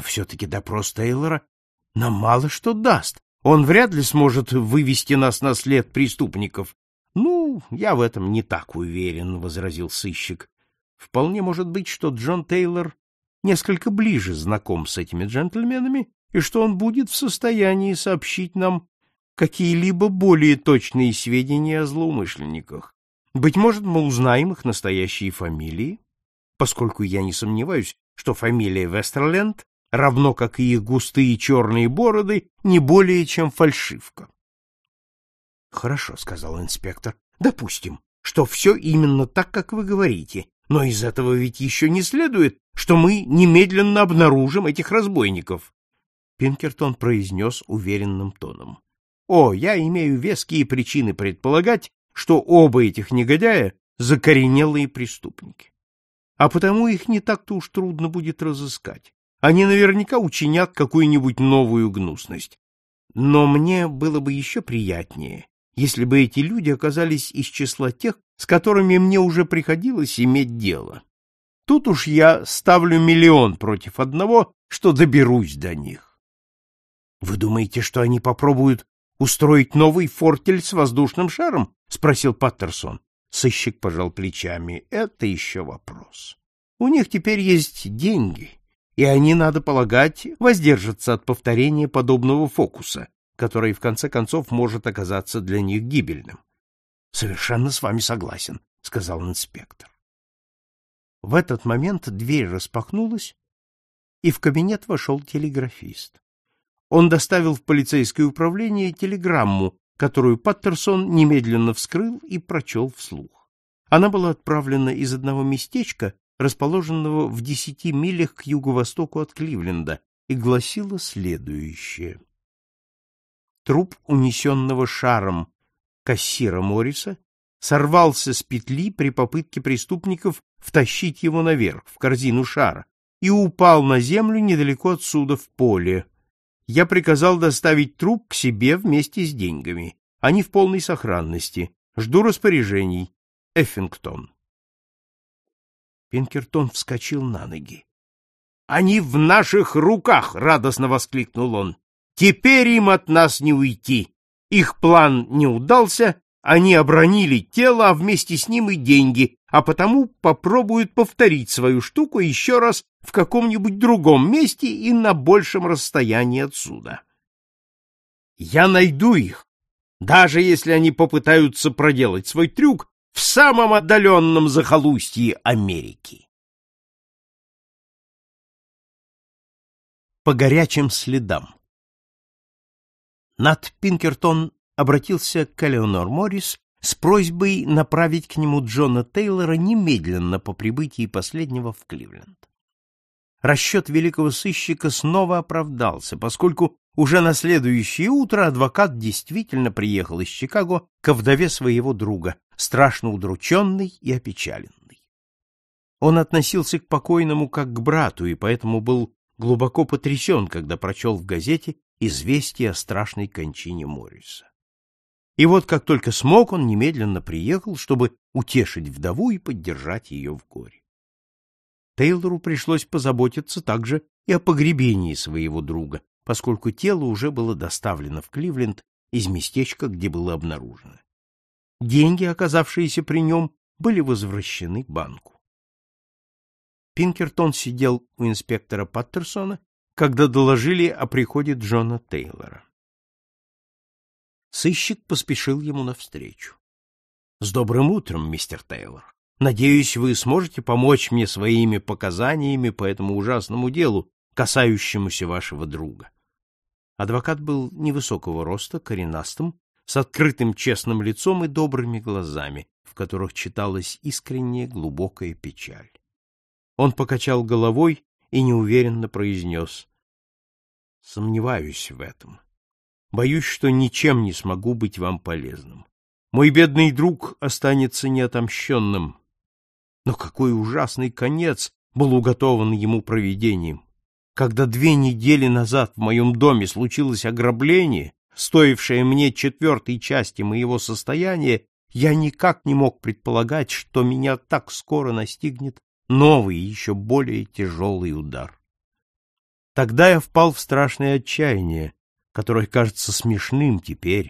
Но все-таки допрос Тейлора нам мало что даст. Он вряд ли сможет вывести нас на след преступников. — Ну, я в этом не так уверен, — возразил сыщик. — Вполне может быть, что Джон Тейлор несколько ближе знаком с этими джентльменами, и что он будет в состоянии сообщить нам какие-либо более точные сведения о злоумышленниках. Быть может, мы узнаем их настоящие фамилии, поскольку я не сомневаюсь, что фамилия Вестерленд, равно как и их густые черные бороды, не более чем фальшивка. — Хорошо, — сказал инспектор, — допустим, что все именно так, как вы говорите, но из этого ведь еще не следует, что мы немедленно обнаружим этих разбойников. Пинкертон произнес уверенным тоном. — О, я имею веские причины предполагать, что оба этих негодяя — закоренелые преступники. А потому их не так-то уж трудно будет разыскать. Они наверняка учинят какую-нибудь новую гнусность. Но мне было бы еще приятнее, если бы эти люди оказались из числа тех, с которыми мне уже приходилось иметь дело. Тут уж я ставлю 1 000 000 против 1, что доберусь до них. — Вы думаете, что они попробуют устроить новый фортель с воздушным шаром? — спросил Паттерсон. Сыщик пожал плечами. — Это еще вопрос. У них теперь есть деньги, и они, надо полагать, воздержатся от повторения подобного фокуса, который, в конце концов, может оказаться для них гибельным. — Совершенно с вами согласен, — сказал инспектор. В этот момент дверь распахнулась, и в кабинет вошел телеграфист. Он доставил в полицейское управление телеграмму, которую Паттерсон немедленно вскрыл и прочел вслух. Она была отправлена из одного местечка, расположенного в 10 милях к юго-востоку от Кливленда, и гласила следующее. Труп, унесенного шаром кассира Морриса, сорвался с петли при попытке преступников втащить его наверх, в корзину шара, и упал на землю недалеко отсюда, в поле. Я приказал доставить труп к себе вместе с деньгами. Они в полной сохранности. Жду распоряжений. Эффингтон. Пинкертон вскочил на ноги. — Они в наших руках! — радостно воскликнул он. — Теперь им от нас не уйти. Их план не удался, они обронили тело, а вместе с ним и деньги, а потому попробуют повторить свою штуку еще раз в каком-нибудь другом месте и на большем расстоянии отсюда. Я найду их, даже если они попытаются проделать свой трюк в самом отдаленном захолустье Америки. По горячим следам. Нат Пинкертон обратился к Элеонор Моррис с просьбой направить к нему Джона Тейлора немедленно по прибытии последнего в Кливленд. Расчет великого сыщика снова оправдался, поскольку уже на следующее утро адвокат действительно приехал из Чикаго ко вдове своего друга, страшно удрученный и опечаленный. Он относился к покойному как к брату и поэтому был глубоко потрясен, когда прочел в газете известие о страшной кончине Морриса. И вот как только смог, он немедленно приехал, чтобы утешить вдову и поддержать ее в горе. Тейлору пришлось позаботиться также и о погребении своего друга, поскольку тело уже было доставлено в Кливленд из местечка, где было обнаружено. Деньги, оказавшиеся при нем, были возвращены банку. Пинкертон сидел у инспектора Паттерсона, когда доложили о приходе Джона Тейлора. Сыщик поспешил ему навстречу. — С добрым утром, мистер Тейлор. Надеюсь, вы сможете помочь мне своими показаниями по этому ужасному делу, касающемуся вашего друга. Адвокат был невысокого роста, коренастым, с открытым честным лицом и добрыми глазами, в которых читалась искренняя глубокая печаль. Он покачал головой и неуверенно произнес: — Сомневаюсь в этом. Боюсь, что ничем не смогу быть вам полезным. Мой бедный друг останется неотомщенным. Но какой ужасный конец был уготован ему провидением! Когда 2 недели назад в моем доме случилось ограбление, стоившее мне 1/4 части моего состояния, я никак не мог предполагать, что меня так скоро настигнет новый, еще более тяжелый удар. Тогда я впал в страшное отчаяние, которое кажется смешным теперь.